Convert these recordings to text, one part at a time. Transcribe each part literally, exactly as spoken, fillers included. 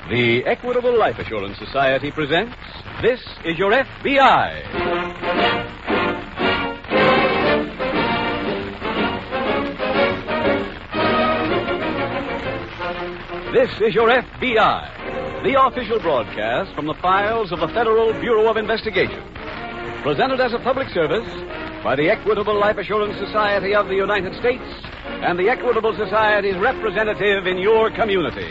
The Equitable Life Assurance Society presents This Is Your F B I. This is Your F B I, the official broadcast from the files of the Federal Bureau of Investigation. Presented as a public service by the Equitable Life Assurance Society of the United States and the Equitable Society's representative in your community.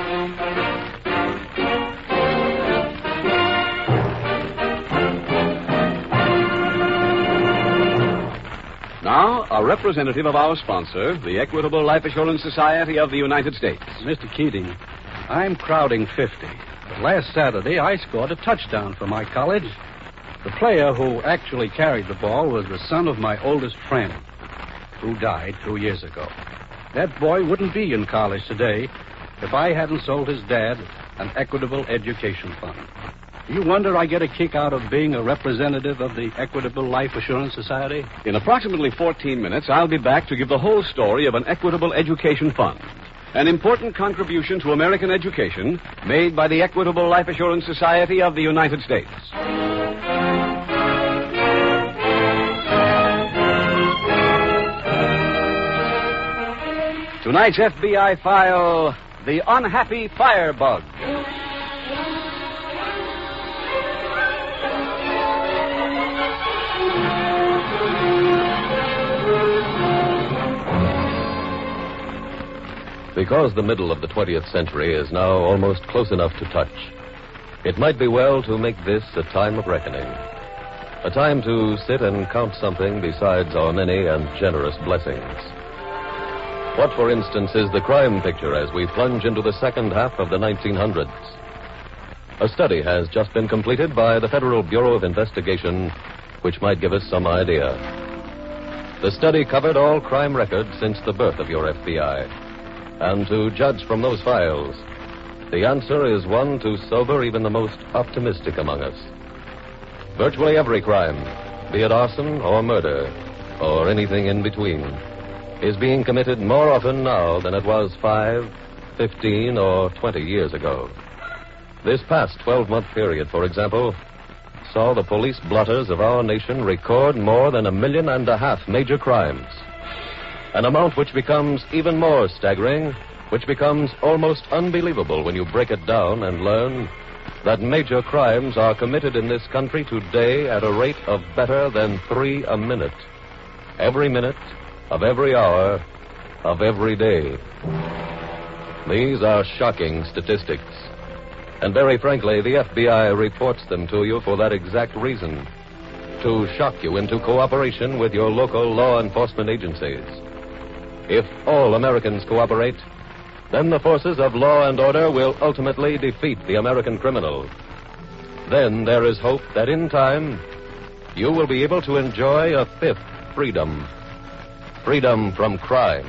Now, a representative of our sponsor, the Equitable Life Assurance Society of the United States. Mister Keating, I'm crowding fifty. But last Saturday, I scored a touchdown for my college. The player who actually carried the ball was the son of my oldest friend, who died two years ago. That boy wouldn't be in college today if I hadn't sold his dad an Equitable Education Fund. Do you wonder I get a kick out of being a representative of the Equitable Life Assurance Society? In approximately fourteen minutes, I'll be back to give the whole story of an Equitable Education Fund, an important contribution to American education made by the Equitable Life Assurance Society of the United States. Tonight's F B I file, The Unhappy Firebug. Because the middle of the twentieth century is now almost close enough to touch, it might be well to make this a time of reckoning. A time to sit and count something besides our many and generous blessings. What, for instance, is the crime picture as we plunge into the second half of the nineteen hundreds? A study has just been completed by the Federal Bureau of Investigation, which might give us some idea. The study covered all crime records since the birth of your F B I. And to judge from those files, the answer is one to sober even the most optimistic among us. Virtually every crime, be it arson or murder, or anything in between, is being committed more often now than it was five, fifteen, or twenty years ago. This past twelve-month period, for example, saw the police blotters of our nation record more than a million and a half major crimes. An amount which becomes even more staggering, which becomes almost unbelievable when you break it down and learn that major crimes are committed in this country today at a rate of better than three a minute. Every minute of every hour of every day. These are shocking statistics. And very frankly, the F B I reports them to you for that exact reason. To shock you into cooperation with your local law enforcement agencies. If all Americans cooperate, then the forces of law and order will ultimately defeat the American criminal. Then there is hope that in time, you will be able to enjoy a fifth freedom. Freedom from crime.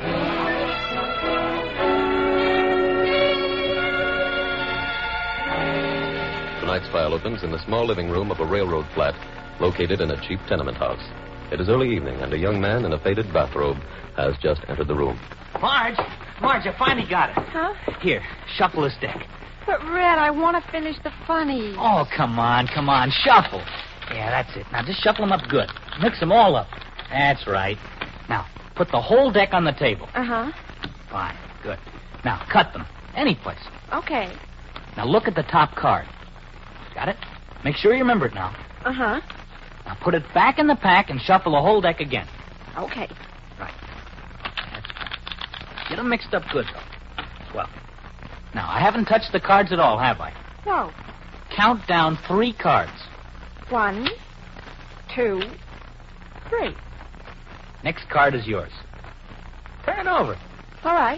Tonight's file opens in the small living room of a railroad flat located in a cheap tenement house. It is early evening, and a young man in a faded bathrobe has just entered the room. Marge, Marge, I finally got it. Huh? Here, shuffle this deck. But, Red, I want to finish the funnies. Oh, come on, come on, shuffle. Yeah, that's it. Now, just shuffle them up good. Mix them all up. That's right. Now, put the whole deck on the table. Uh-huh. Fine, good. Now, cut them. Any place. Okay. Now, look at the top card. Got it? Make sure you remember it now. Uh-huh. Now, put it back in the pack and shuffle the whole deck again. Okay. Right. That's right. Get them mixed up good, though. Well, now, I haven't touched the cards at all, have I? No. Count down three cards. One, two, three. Next card is yours. Turn it over. All right.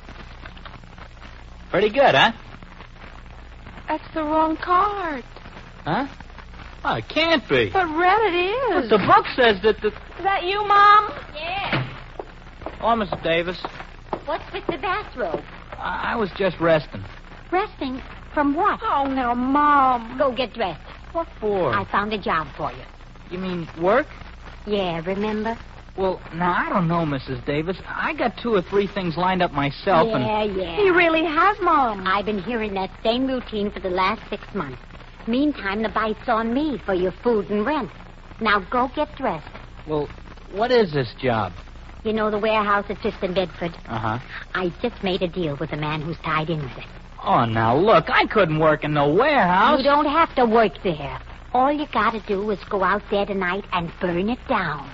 Pretty good, huh? That's the wrong card. Huh? Oh, it can't be. But, Red, it is. But the book says that the... Is that you, Mom? Yeah. Oh, Missus Davis. What's with the bathrobe? I, I was just resting. Resting? From what? Oh, now, Mom. Go get dressed. What for? I found a job for you. You mean work? Yeah, remember? Well, now, I don't know, Missus Davis. I got two or three things lined up myself, and... Yeah, yeah. He really has, Mom. I've been hearing that same routine for the last six months. Meantime, the bite's on me for your food and rent. Now go get dressed. Well, what is this job? You know the warehouse at Fifth and Bedford? Uh-huh. I just made a deal with a man who's tied in with it. Oh, now, look, I couldn't work in no warehouse. You don't have to work there. All you gotta do is go out there tonight and burn it down.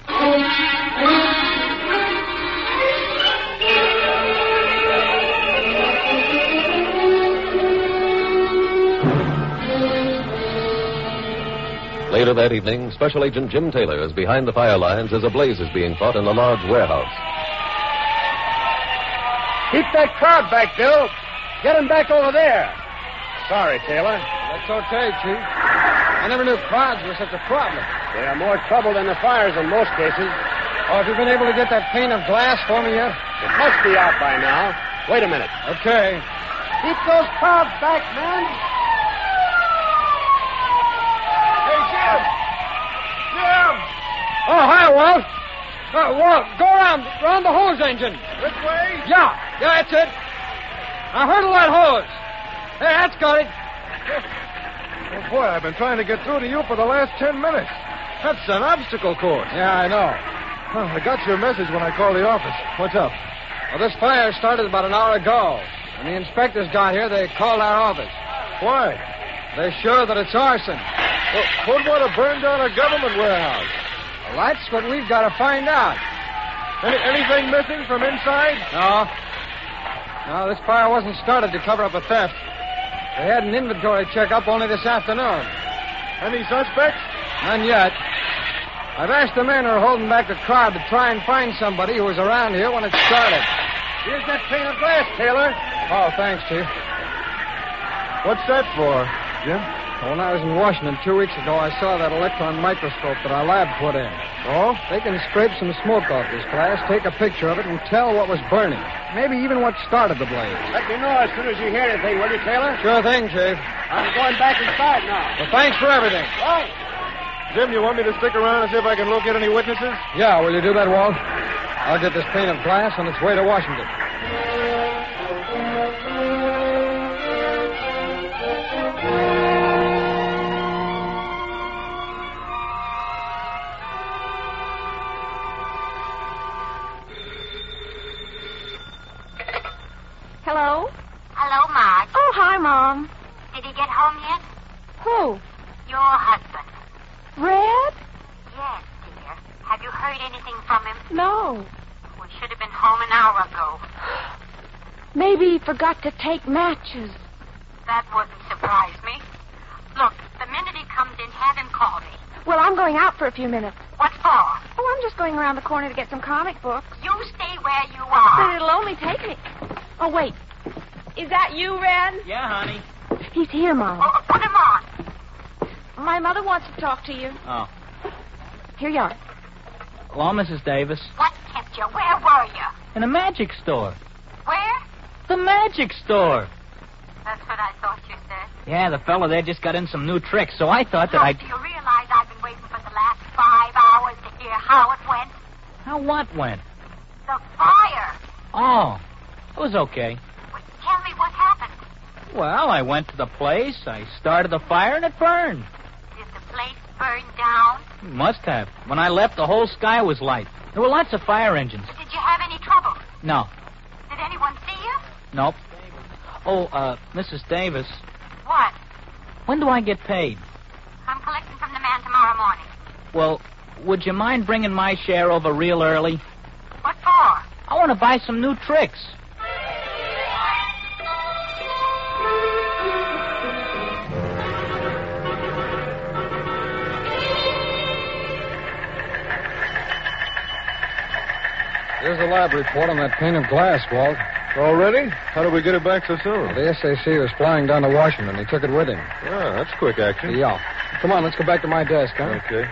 Later that evening, Special Agent Jim Taylor is behind the fire lines as a blaze is being fought in a large warehouse. Keep that crowd back, Bill. Get him back over there. Sorry, Taylor. That's okay, Chief. I never knew crowds were such a problem. They are more trouble than the fires in most cases. Oh, have you been able to get that pane of glass for me yet? It must be out by now. Wait a minute. Okay. Keep those crowds back, men. Hey, Jim! Jim! Oh, hi, Walt. Uh, Walt, go around, around the hose engine. This way? Yeah, yeah, that's it. Now hurdle that hose. Hey, that's got it. Oh, boy, I've been trying to get through to you for the last ten minutes. That's an obstacle course. Yeah, I know. Huh, I got your message when I called the office. What's up? Well, this fire started about an hour ago. When the inspectors got here, they called our office. Why? They're sure that it's arson. Well, who'd want to burn down a government warehouse? Well, that's what we've got to find out. Any, anything missing from inside? No. No, this fire wasn't started to cover up a theft. They had an inventory checkup only this afternoon. Any suspects? None yet. I've asked the men who are holding back the crowd to try and find somebody who was around here when it started. Here's that pane of glass, Taylor. Oh, thanks, Chief. What's that for, Jim? Well, when I was in Washington two weeks ago, I saw that electron microscope that our lab put in. Oh? They can scrape some smoke off this glass, take a picture of it, and tell what was burning. Maybe even what started the blaze. Let me know as soon as you hear anything, will you, Taylor? Sure thing, Chief. I'm going back inside now. Well, thanks for everything. Right. Jim, you want me to stick around and see if I can locate any witnesses? Yeah, will you do that, Walt? I'll get this pane of glass on its way to Washington. Hello? Hello, Marge. Oh, hi, Mom. Did he get home yet? Who? Your husband. Red? Yes, dear. Have you heard anything from him? No. We should have been home an hour ago. Maybe he forgot to take matches. That wouldn't surprise me. Look, the minute he comes in, have him call me. Well, I'm going out for a few minutes. What for? Oh, I'm just going around the corner to get some comic books. You stay where you But are. it'll only take me. Oh, wait. Is that you, Red? Yeah, honey. He's here, Mom. Oh, put him on. My mother wants to talk to you. Oh. Here you are. Hello, Missus Davis. What kept you? Where were you? In a magic store. Where? The magic store. That's what I thought you said. Yeah, the fella there just got in some new tricks, so I thought that Look, I'd... do you realize I've been waiting for the last five hours to hear how it went? How what went? The fire. Oh, it was okay. Well, tell me what happened. Well, I went to the place, I started the fire, and it burned. Did the place burn down? Must have. When I left, the whole sky was light. There were lots of fire engines. Did you have any trouble? No. Did anyone see you? Nope. Oh, uh, Missus Davis, What? when do I get paid? I'm collecting from the man tomorrow morning. Well, would you mind bringing my share over real early? What for? I want to buy some new tricks. Here's the lab report on that pane of glass, Walt. Already? How did we get it back so soon? The S A C was flying down to Washington. He took it with him. Ah, that's quick action. Yeah. Come on, let's go back to my desk, huh? Okay.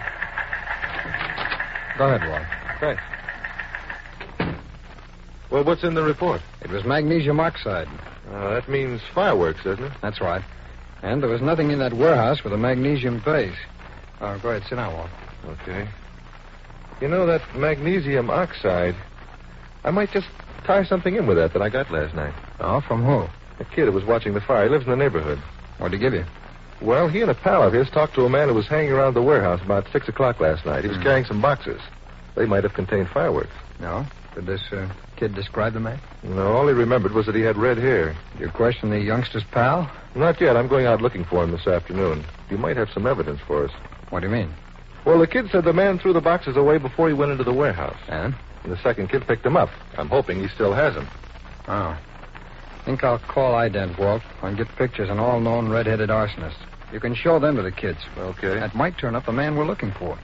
Go ahead, Walt. Thanks. Well, what's in the report? It was magnesium oxide. Uh, that means fireworks, doesn't it? That's right. And there was nothing in that warehouse with a magnesium base. Oh, go ahead, sit down, Walt. Okay. You know, that magnesium oxide, I might just tie something in with that that I got last night. Oh, from who? A kid who was watching the fire. He lives in the neighborhood. What'd he give you? Well, he and a pal of his talked to a man who was hanging around the warehouse about six o'clock last night. He was Hmm. carrying some boxes. They might have contained fireworks. No? Did this uh, kid describe the man? No, all he remembered was that he had red hair. You question the youngster's pal? Not yet. I'm going out looking for him this afternoon. You might have some evidence for us. What do you mean? Well, the kid said the man threw the boxes away before he went into the warehouse. And? And the second kid picked them up. I'm hoping he still has them. Oh. Think I'll call ident, Walt, and get pictures on all known red-headed arsonists. You can show them to the kids. Okay. That might turn up the man we're looking for.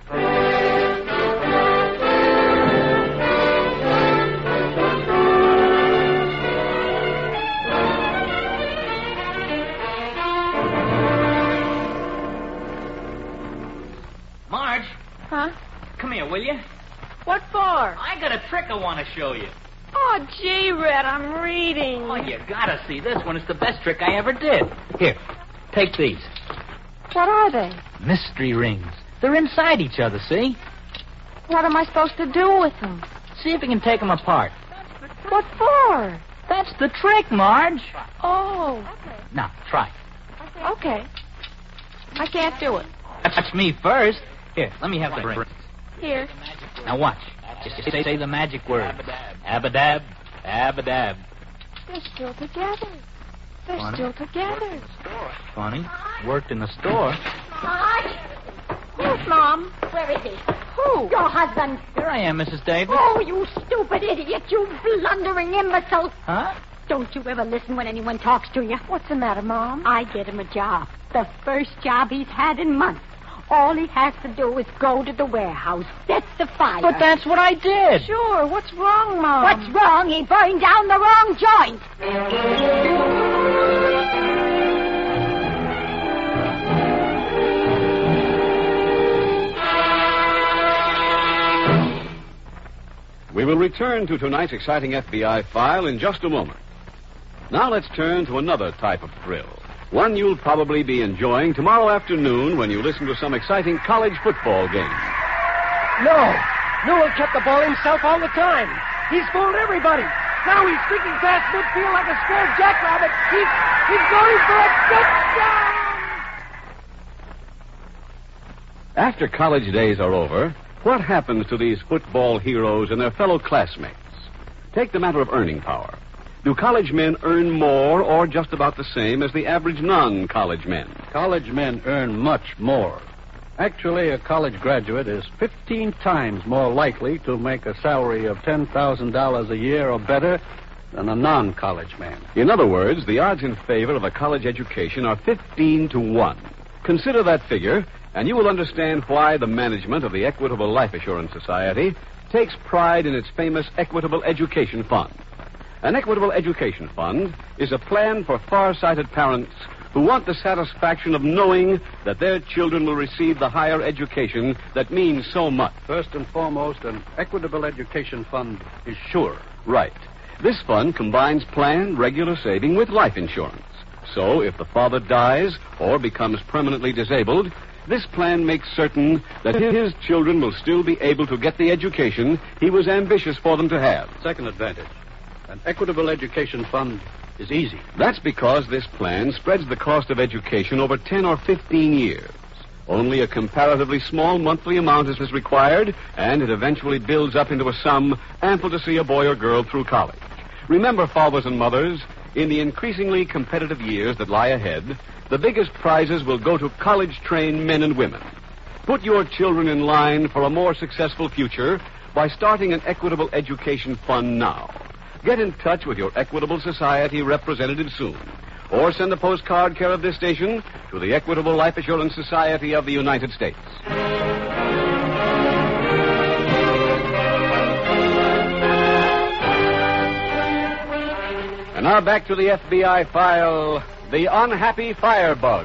Marge, Huh? come here, will you? What for? I got a trick I want to show you. Oh, gee, Red, I'm reading. Oh, you gotta see this one. It's the best trick I ever did. Here, take these. What are they? Mystery rings. They're inside each other, see? What am I supposed to do with them? See if you can take them apart. What for? That's the trick, Marge. Oh, Now, try. okay. I can't do it. Touch me first. Here, let me have the ring. Here. Now watch. Just say, say the magic words. Abadab, abadab. They're still together. They're Funny. still together. Funny. Worked in the store. Marge? Who's Mom? Where is he? Who? Your husband. Here I am, Missus Davis. Oh, you stupid idiot. You blundering imbecile. Huh? Don't you ever listen when anyone talks to you. What's the matter, Mom? I get him a job. The first job he's had in months. All he has to do is go to the warehouse, set the fire. But that's what I did. Sure. What's wrong, Mom? What's wrong? He burned down the wrong joint. We will return to tonight's exciting F B I file in just a moment. Now let's turn to another type of thrill. One you'll probably be enjoying tomorrow afternoon when you listen to some exciting college football game. No. Newell kept the ball himself all the time. He's fooled everybody. Now he's streaking past midfield like a scared jackrabbit. He's, he's going for a touchdown! After college days are over, what happens to these football heroes and their fellow classmates? Take the matter of earning power. Do college men earn more or just about the same as the average non-college men? College men earn much more. Actually, a college graduate is fifteen times more likely to make a salary of ten thousand dollars a year or better than a non-college man. In other words, the odds in favor of a college education are fifteen to one. Consider that figure, and you will understand why the management of the Equitable Life Assurance Society takes pride in its famous Equitable Education Fund. An Equitable Education Fund is a plan for far-sighted parents who want the satisfaction of knowing that their children will receive the higher education that means so much. First and foremost, an Equitable Education Fund is sure. Right. This fund combines planned regular saving with life insurance. So if the father dies or becomes permanently disabled, this plan makes certain that his children will still be able to get the education he was ambitious for them to have. Second advantage, an Equitable Education Fund is easy. That's because this plan spreads the cost of education over ten or fifteen years. Only a comparatively small monthly amount is required, and it eventually builds up into a sum ample to see a boy or girl through college. Remember, fathers and mothers, in the increasingly competitive years that lie ahead, the biggest prizes will go to college-trained men and women. Put your children in line for a more successful future by starting an Equitable Education Fund now. Get in touch with your Equitable Society representative soon. Or send a postcard care of this station to the Equitable Life Assurance Society of the United States. And now back to the F B I file, The Unhappy Firebug.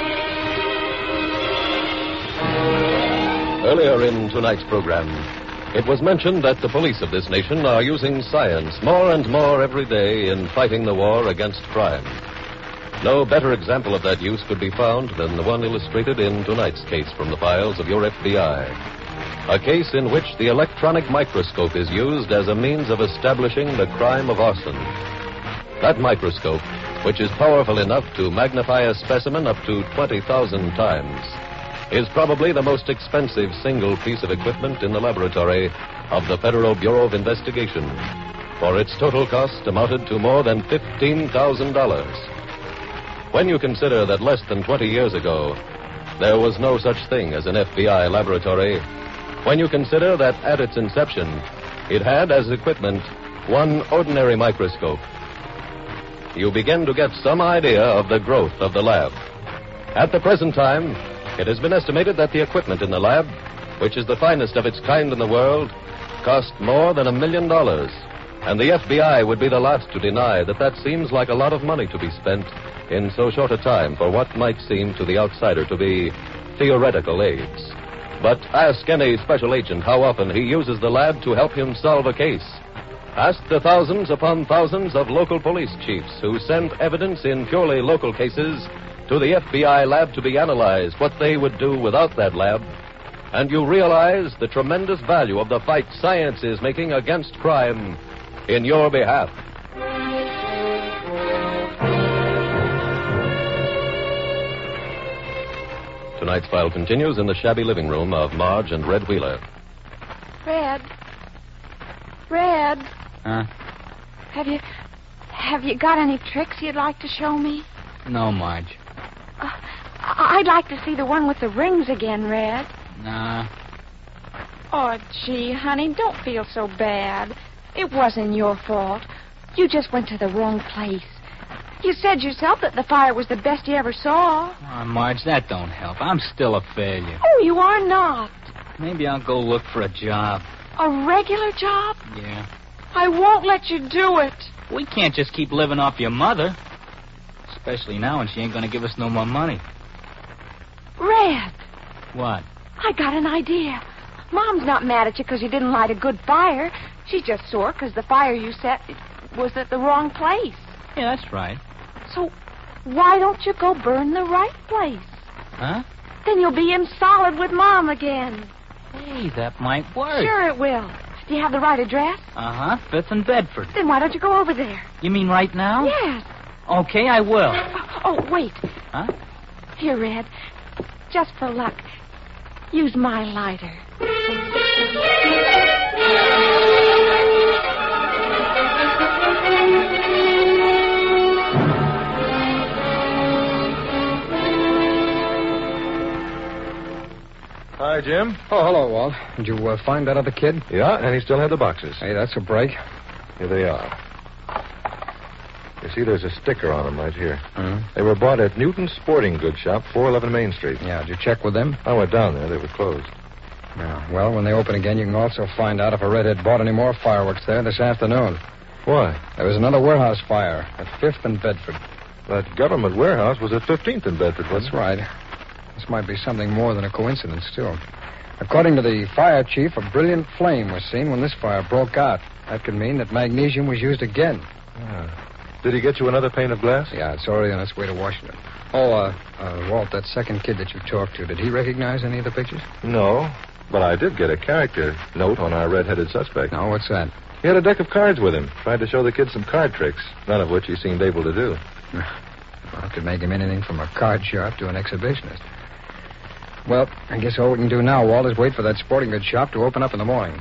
Earlier in tonight's program, it was mentioned that the police of this nation are using science more and more every day in fighting the war against crime. No better example of that use could be found than the one illustrated in tonight's case from the files of your F B I. A case in which the electronic microscope is used as a means of establishing the crime of arson. That microscope, which is powerful enough to magnify a specimen up to twenty thousand times, is probably the most expensive single piece of equipment in the laboratory of the Federal Bureau of Investigation, for its total cost amounted to more than fifteen thousand dollars. When you consider that less than twenty years ago, there was no such thing as an F B I laboratory, when you consider that at its inception, it had as equipment one ordinary microscope, you begin to get some idea of the growth of the lab. At the present time, it has been estimated that the equipment in the lab, which is the finest of its kind in the world, cost more than a million dollars. And the F B I would be the last to deny that that seems like a lot of money to be spent in so short a time for what might seem to the outsider to be theoretical aids. But ask any special agent how often he uses the lab to help him solve a case. Ask the thousands upon thousands of local police chiefs who send evidence in purely local cases to the F B I lab to be analyzed what they would do without that lab, and you realize the tremendous value of the fight science is making against crime in your behalf. Tonight's file continues in the shabby living room of Marge and Red Wheeler. Red. Red. Huh? Have you... Have you got any tricks you'd like to show me? No, Marge. Uh, I'd like to see the one with the rings again, Red. Nah. Oh, gee, honey, don't feel so bad. It wasn't your fault. You just went to the wrong place. You said yourself that the fire was the best you ever saw. Oh, Marge, that don't help. I'm still a failure. Oh, you are not. Maybe I'll go look for a job. A regular job? Yeah. I won't let you do it. We can't just keep living off your mother. Especially now when she ain't going to give us no more money. Red. What? I got an idea. Mom's not mad at you because you didn't light a good fire. She's just sore because the fire you set was at the wrong place. Yeah, that's right. So why don't you go burn the right place? Huh? Then you'll be in solid with Mom again. Hey, that might work. Sure it will. Do you have the right address? Uh-huh. Fifth and Bedford. Then why don't you go over there? You mean right now? Yes. Okay, I will. Oh, oh, wait. Huh? Here, Red. Just for luck. Use my lighter. Hi, Jim. Oh, hello, Walt. Did you uh, find that other kid? Yeah, and he still had the boxes. Hey, that's a break. Here they are. You see, there's a sticker on them right here. Mm-hmm. They were bought at Newton's Sporting Goods Shop, four eleven Main Street. Yeah, did you check with them? I went down there. They were closed. Yeah, well, when they open again, you can also find out if a redhead bought any more fireworks there this afternoon. Why? There was another warehouse fire at Fifth and Bedford. That government warehouse was at fifteenth and Bedford, wasn't That's right. This might be something more than a coincidence, too. According to the fire chief, a brilliant flame was seen when this fire broke out. That could mean that magnesium was used again. Yeah. Did he get you another pane of glass? Yeah, it's already on its way to Washington. Oh, uh, uh, Walt, that second kid that you talked to, did he recognize any of the pictures? No, but I did get a character note on our red-headed suspect. No, what's that? He had a deck of cards with him. Tried to show the kid some card tricks, none of which he seemed able to do. Well, it could make him anything from a card sharp to an exhibitionist. Well, I guess all we can do now, Walt, is wait for that sporting goods shop to open up in the morning.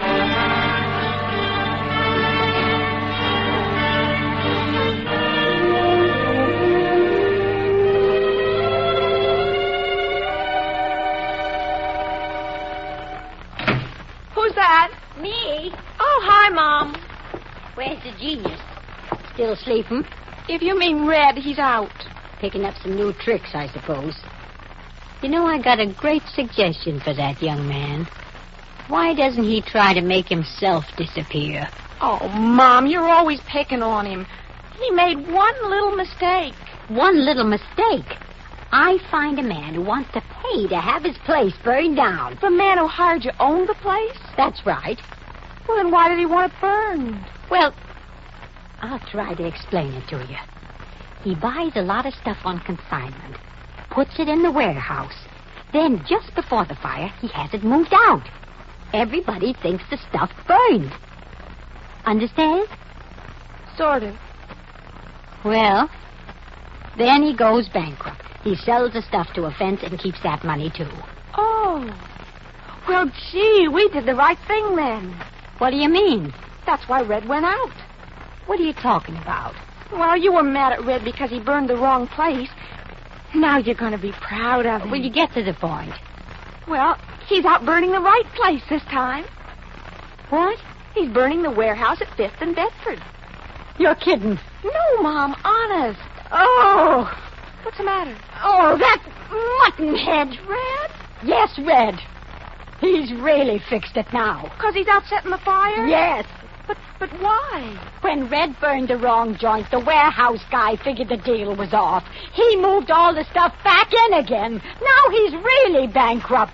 Who's that? Me? Oh, hi, Mom. Where's the genius? Still sleeping? If you mean Red, he's out. Picking up some new tricks, I suppose. You know, I got a great suggestion for that young man. Why doesn't he try to make himself disappear? Oh, Mom, you're always picking on him. He made one little mistake. One little mistake? I find a man who wants to pay to have his place burned down. The man who hired you owned the place? That's right. Well, then why did he want it burned? Well, I'll try to explain it to you. He buys a lot of stuff on consignment, puts it in the warehouse. Then, just before the fire, he has it moved out. Everybody thinks the stuff burned. Understand? Sort of. Well, then he goes bankrupt. He sells the stuff to a fence and keeps that money, too. Oh. Well, gee, we did the right thing then. What do you mean? That's why Red went out. What are you talking about? Well, you were mad at Red because he burned the wrong place. Now you're going to be proud of him. Will you get to the point? Well, he's out burning the right place this time. What? He's burning the warehouse at Fifth and Bedford. You're kidding. No, Mom, honest. Oh. What's the matter? Oh, that muttonhead. Red? Yes, Red. He's really fixed it now. Because he's out setting the fire? Yes. But but why? When Red burned the wrong joint, the warehouse guy figured the deal was off. He moved all the stuff back in again. Now he's really bankrupt.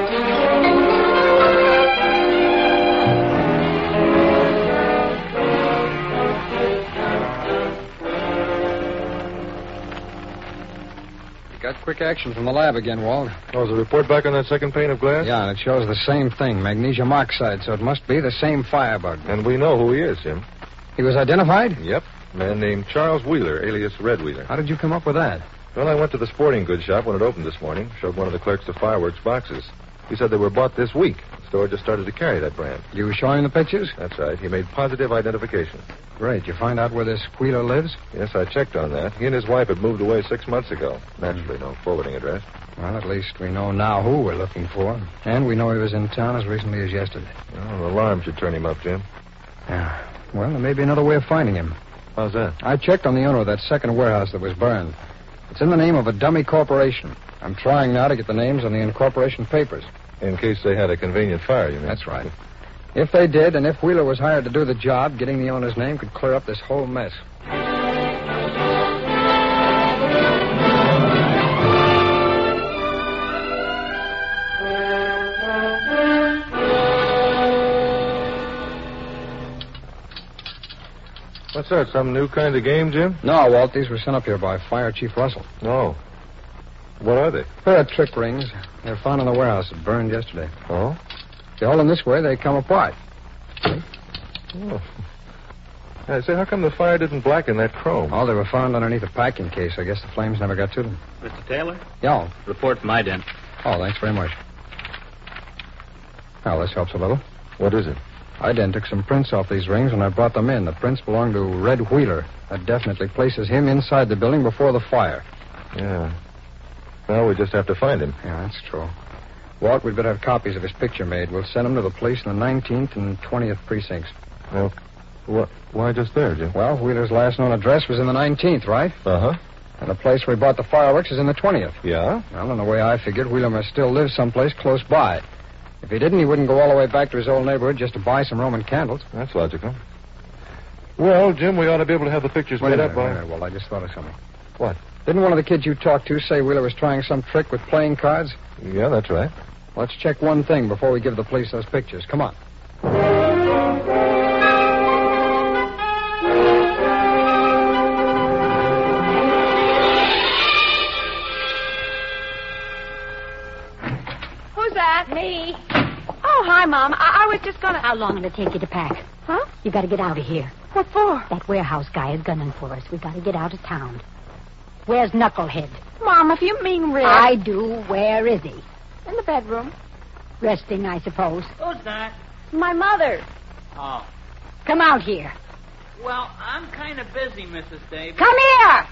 Got quick action from the lab again, Walt. Oh, is the report back on that second pane of glass? Yeah, and it shows the same thing, magnesium oxide, so it must be the same firebug. And we know who he is, Jim. He was identified? Yep. A man named Charles Wheeler, alias Red Wheeler. How did you come up with that? Well, I went to the sporting goods shop when it opened this morning, showed one of the clerks the fireworks boxes. He said they were bought this week. The store just started to carry that brand. You show him the pictures? That's right. He made positive identification. Great. You find out where this Wheeler lives? Yes, I checked on that. He and his wife had moved away six months ago. Naturally, no forwarding address. Well, at least we know now who we're looking for. And we know he was in town as recently as yesterday. Well, an alarm should turn him up, Jim. Yeah. Well, there may be another way of finding him. How's that? I checked on the owner of that second warehouse that was burned. It's in the name of a dummy corporation. I'm trying now to get the names on the incorporation papers. In case they had a convenient fire, you mean? That's right. If they did, and if Wheeler was hired to do the job, getting the owner's name could clear up this whole mess. What's that, some new kind of game, Jim? No, Walt, these were sent up here by Fire Chief Russell. No. What are they? They're trick rings. They're found in the warehouse that burned yesterday. Oh? If you hold them this way, they come apart. Oh. I say, how come the fire didn't blacken that chrome? Oh, they were found underneath a packing case. I guess the flames never got to them. Mister Taylor? Yeah. Report from ident. Oh, thanks very much. Well, this helps a little. What is it? Ident took some prints off these rings when I brought them in. The prints belong to Red Wheeler. That definitely places him inside the building before the fire. Yeah. Well, we just have to find him. Yeah, that's true. Walt, we'd better have copies of his picture made. We'll send them to the police in the nineteenth and twentieth precincts. Well, what? Why just there, Jim? Well, Wheeler's last known address was in the nineteenth, right? Uh-huh. And the place where he bought the fireworks is in the twentieth. Yeah? Well, in the way I figured, Wheeler must still live someplace close by. If he didn't, he wouldn't go all the way back to his old neighborhood just to buy some Roman candles. That's logical. Well, Jim, we ought to be able to have the pictures Wait made a up minute, by... wait a minute, Walt, I just thought of something. What? Didn't one of the kids you talked to say Wheeler was trying some trick with playing cards? Yeah, that's right. Let's check one thing before we give the police those pictures. Come on. Who's that? Me. Oh, hi, Mom. I, I was just gonna... How long will it take you to pack? Huh? You got to get out of here. What for? That warehouse guy is gunning for us. We got to get out of town. Where's Knucklehead? Mom, if you mean Red... I do. Where is he? In the bedroom. Resting, I suppose. Who's that? My mother. Oh. Come out here. Well, I'm kind of busy, Missus Davis. Come here!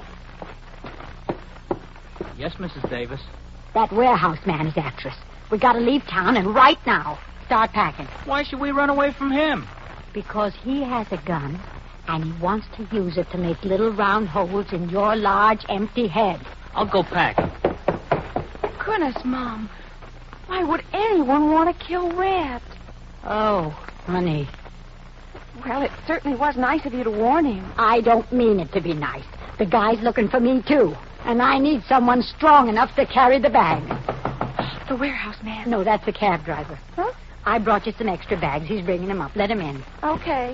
Yes, Missus Davis. That warehouse man is after us. We got to leave town, and right now. Start packing. Why should we run away from him? Because he has a gun, and he wants to use it to make little round holes in your large, empty head. I'll go pack. Goodness, Mom. Why would anyone want to kill Red? Oh, honey. Well, it certainly was nice of you to warn him. I don't mean it to be nice. The guy's looking for me, too. And I need someone strong enough to carry the bag. The warehouse man. No, that's the cab driver. Huh? I brought you some extra bags. He's bringing them up. Let him in. Okay.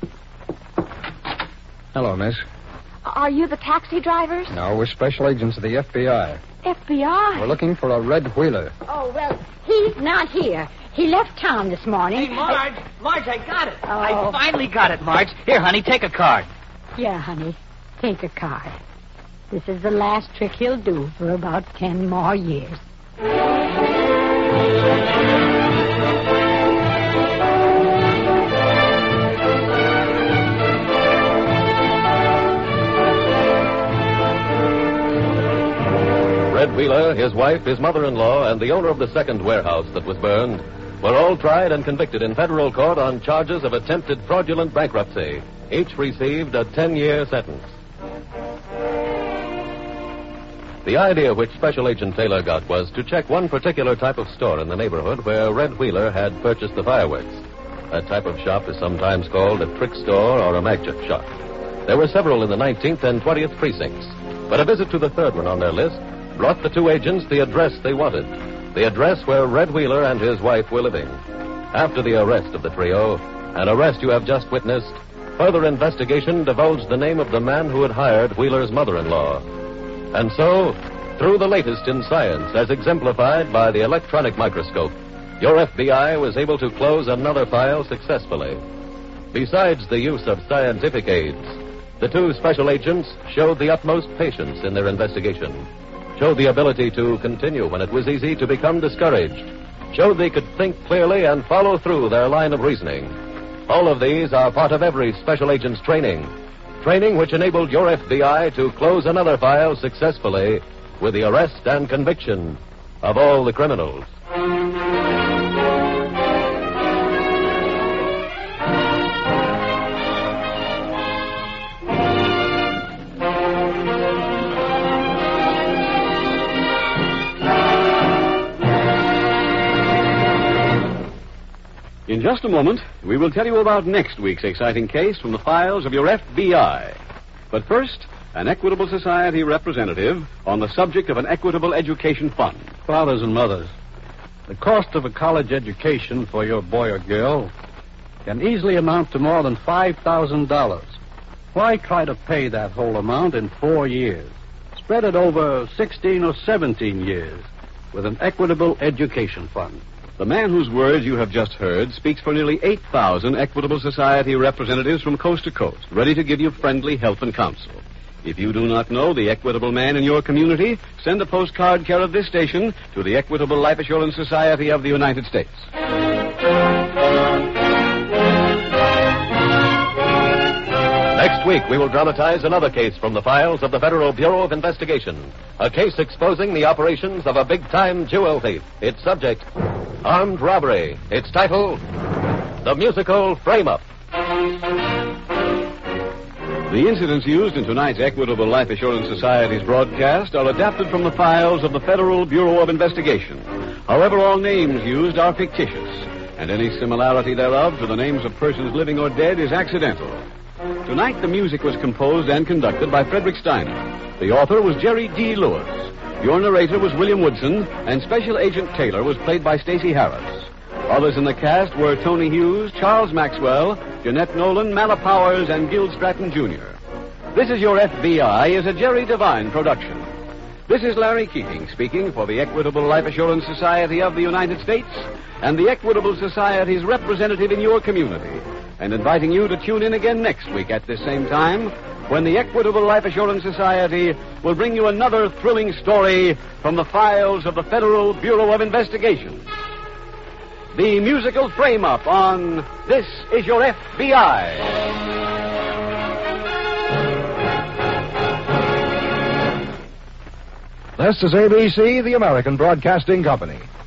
Hello, miss. Are you the taxi drivers? No, we're special agents of the F B I. F B I? We're looking for a red wheeler. Oh, well, he's not here. He left town this morning. Hey, Marge. Marge, I got it. Oh. I finally got it, Marge. Here, honey, take a card. Yeah, honey. Take a card. This is the last trick he'll do for about ten more years. Red Wheeler, his wife, his mother-in-law, and the owner of the second warehouse that was burned were all tried and convicted in federal court on charges of attempted fraudulent bankruptcy. Each received a ten-year sentence. The idea which Special Agent Taylor got was to check one particular type of store in the neighborhood where Red Wheeler had purchased the fireworks. That type of shop is sometimes called a trick store or a magic shop. There were several in the nineteenth and twentieth precincts, but a visit to the third one on their list brought the two agents the address they wanted, the address where Red Wheeler and his wife were living. After the arrest of the trio, an arrest you have just witnessed, further investigation divulged the name of the man who had hired Wheeler's mother-in-law. And so, through the latest in science, as exemplified by the electronic microscope, your F B I was able to close another file successfully. Besides the use of scientific aids, the two special agents showed the utmost patience in their investigation, showed the ability to continue when it was easy to become discouraged, showed they could think clearly and follow through their line of reasoning. All of these are part of every special agent's training. Training which enabled your F B I to close another file successfully with the arrest and conviction of all the criminals. In just a moment, we will tell you about next week's exciting case from the files of your F B I. But first, an Equitable Society representative on the subject of an Equitable Education Fund. Fathers and mothers, the cost of a college education for your boy or girl can easily amount to more than five thousand dollars. Why try to pay that whole amount in four years? Spread it over sixteen or seventeen years with an Equitable Education Fund. The man whose words you have just heard speaks for nearly eight thousand Equitable Society representatives from coast to coast, ready to give you friendly help and counsel. If you do not know the Equitable man in your community, send a postcard care of this station to the Equitable Life Assurance Society of the United States. Next week, we will dramatize another case from the files of the Federal Bureau of Investigation. A case exposing the operations of a big-time jewel thief. Its subject, armed robbery. Its title, The Musical Frame-Up. The incidents used in tonight's Equitable Life Assurance Society's broadcast are adapted from the files of the Federal Bureau of Investigation. However, all names used are fictitious, and any similarity thereof to the names of persons living or dead is accidental. Tonight, the music was composed and conducted by Frederick Steiner. The author was Jerry D. Lewis. Your narrator was William Woodson, and Special Agent Taylor was played by Stacey Harris. Others in the cast were Tony Hughes, Charles Maxwell, Jeanette Nolan, Mala Powers, and Gil Stratton, Junior This Is Your F B I is a Jerry Devine production. This is Larry Keating speaking for the Equitable Life Assurance Society of the United States and the Equitable Society's representative in your community, and inviting you to tune in again next week at this same time when the Equitable Life Assurance Society will bring you another thrilling story from the files of the Federal Bureau of Investigation. The musical frame-up on This Is Your F B I. This is A B C, the American Broadcasting Company.